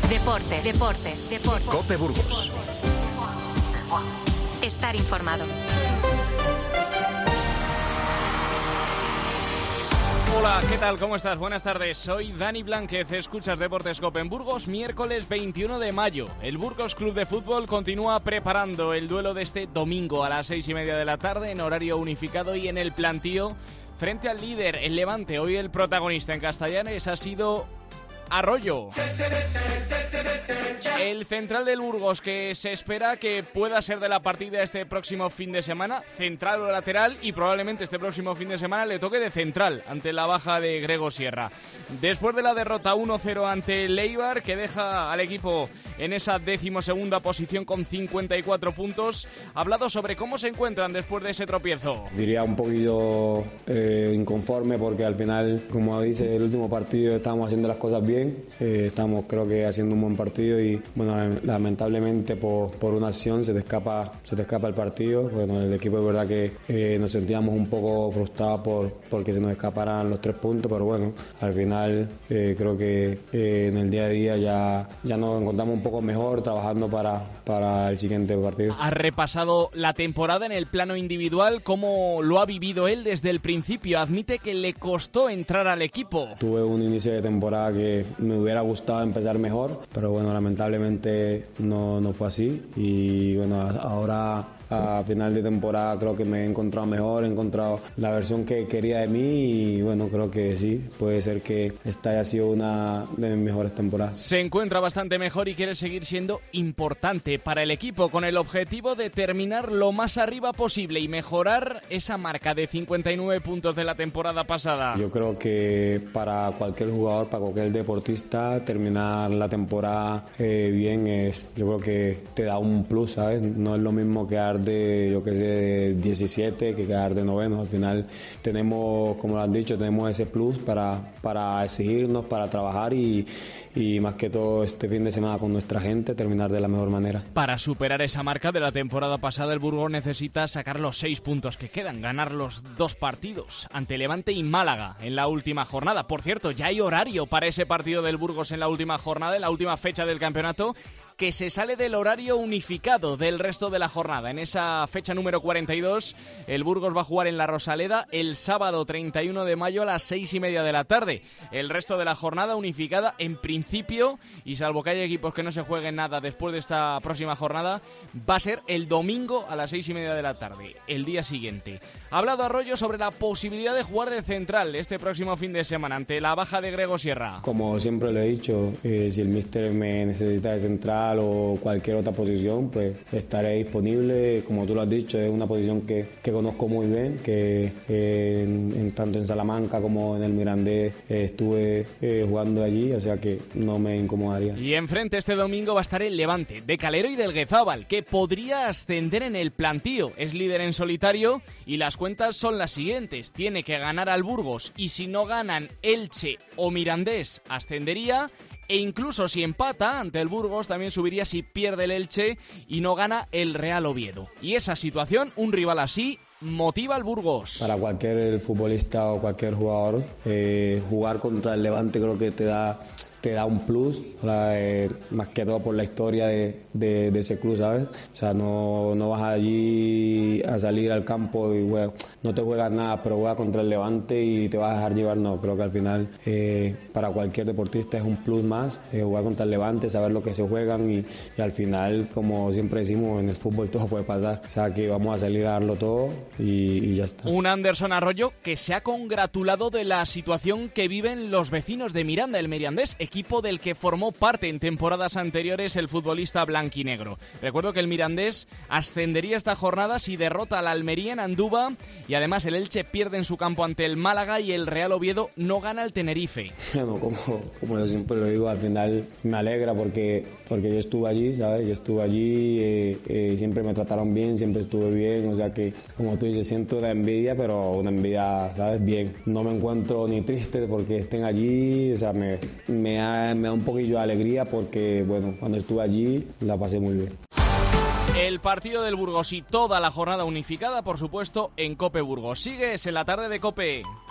Deportes. COPE Burgos. Estar informado. Hola, ¿qué tal? ¿Cómo estás? Buenas tardes, soy Dani Blánquez, escuchas Deportes COPE en Burgos, miércoles 21 de mayo. El Burgos Club de Fútbol continúa preparando el duelo de este domingo a las 6:30 de la tarde en horario unificado y en el plantío frente al líder, el Levante. Hoy el protagonista en Castellanes ha sido Arroyo, el central del Burgos, que se espera que pueda ser de la partida este próximo fin de semana, central o lateral, y probablemente este próximo fin de semana le toque de central ante la baja de Grego Sierra. Después de la derrota 1-0 ante el Eibar, que deja al equipo en esa 12ª posición con 54 puntos, ha hablado sobre cómo se encuentran después de ese tropiezo. Diría un poquillo inconforme, porque al final, como dice, el último partido estamos haciendo las cosas bien, estamos creo que haciendo un buen partido y bueno, lamentablemente por una acción se te escapa el partido. Bueno, el equipo es verdad que nos sentíamos un poco frustrados porque se nos escaparan los 3 puntos, pero bueno, al final creo que en el día a día ya nos encontramos un poco mejor trabajando para el siguiente partido. Ha repasado la temporada en el plano individual, cómo lo ha vivido él desde el principio. Admite que le costó entrar al equipo. Tuve un inicio de temporada que me hubiera gustado empezar mejor, pero bueno, lamentablemente no fue así, y bueno, ahora a final de temporada creo que me he encontrado mejor, he encontrado la versión que quería de mí, y bueno, creo que sí, puede ser que esta haya sido una de mis mejores temporadas. Se encuentra bastante mejor y quiere seguir siendo importante para el equipo, con el objetivo de terminar lo más arriba posible y mejorar esa marca de 59 puntos de la temporada pasada. Yo creo que para cualquier jugador, para cualquier deportista, terminar la temporada bien yo creo que te da un plus, ¿sabes? No es lo mismo quedar de 17 que quedar de noveno. Al final tenemos, como lo han dicho, tenemos ese plus para exigirnos, para trabajar y más que todo este fin de semana con nuestra gente terminar de la mejor manera. Para superar esa marca de la temporada pasada, el Burgos necesita sacar los 6 puntos que quedan, ganar los 2 partidos ante Levante y Málaga en la última jornada. Por cierto, ya hay horario para ese partido del Burgos en la última jornada, en la última fecha del campeonato, que se sale del horario unificado del resto de la jornada. En esa fecha número 42, el Burgos va a jugar en la Rosaleda el sábado 31 de mayo a las 6:30 de la tarde. El resto de la jornada unificada en principio, y salvo que haya equipos que no se jueguen nada después de esta próxima jornada, va a ser el domingo a las 6:30 de la tarde, el día siguiente. Ha hablado Arroyo sobre la posibilidad de jugar de central este próximo fin de semana ante la baja de Grego Sierra. Como siempre lo he dicho, si el míster me necesita de central o cualquier otra posición, pues estaré disponible. Como tú lo has dicho, es una posición que conozco muy bien, que tanto en Salamanca como en el Mirandés estuve jugando allí, o sea que no me incomodaría. Y enfrente este domingo va a estar el Levante, de Calero y del Guezábal, que podría ascender en el plantío. Es líder en solitario y las cuentas son las siguientes: tiene que ganar al Burgos, y si no ganan Elche o Mirandés, ascendería. E incluso si empata ante el Burgos, también subiría si pierde el Elche y no gana el Real Oviedo. Y esa situación, un rival así, motiva al Burgos. Para cualquier futbolista o cualquier jugador, jugar contra el Levante creo que te da un plus, más que todo por la historia de ese club, ¿sabes? O sea, no vas allí a salir al campo y bueno, no te juegas nada, pero juegas contra el Levante y te vas a dejar llevar. No, creo que al final para cualquier deportista es un plus más, jugar contra el Levante, saber lo que se juegan y al final, como siempre decimos, en el fútbol todo puede pasar. O sea, que vamos a salir a darlo todo y ya está. Un Anderson Arroyo que se ha congratulado de la situación que viven los vecinos de Miranda, el Mirandés, equipo del que formó parte en temporadas anteriores el futbolista blanquinegro. Recuerdo que el Mirandés ascendería esta jornada si derrota al Almería en Andúba, y además el Elche pierde en su campo ante el Málaga y el Real Oviedo no gana el Tenerife. Bueno, como yo siempre lo digo, al final me alegra porque yo estuve allí, ¿sabes? Yo estuve allí, siempre me trataron bien, siempre estuve bien, o sea que, como tú dices, siento una envidia, pero una envidia, ¿sabes? Bien. No me encuentro ni triste porque estén allí, o sea, me da un poquillo de alegría porque, bueno, cuando estuve allí la pasé muy bien. El partido del Burgos y toda la jornada unificada, por supuesto, en COPE Burgos. Sigues en la tarde de COPE.